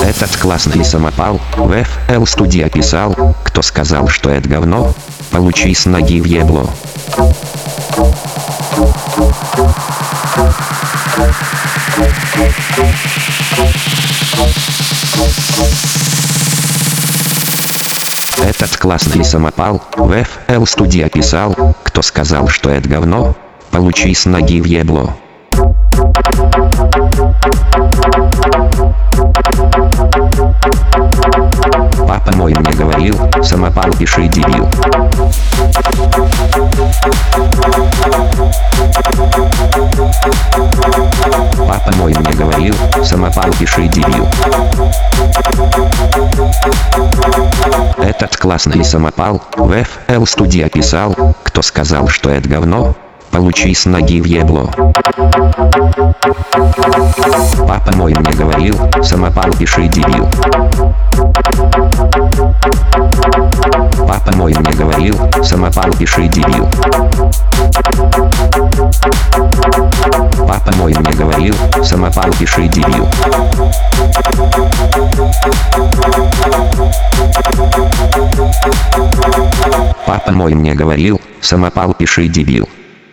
Этот классный самопал в FL Studio писал, кто сказал, что это говно, получи с ноги в ебло. Этот классный самопал в FL Studio писал, кто сказал, что это говно, получи с ноги в ебло. Папа мой мне говорил, самопал пиши, дебил. Папа мой мне говорил, самопал пиши, дебил. Этот классный самопал в FL Studio писал, кто сказал, что это говно, получи с ноги в ебло. Папа мой мне говорил, самопал пиши, дебил. Папа мой мне говорил, самопал пиши, дебил. Папа мой мне говорил, самопал пиши, дебил. Папа мой мне говорил, самопал пиши, дебил.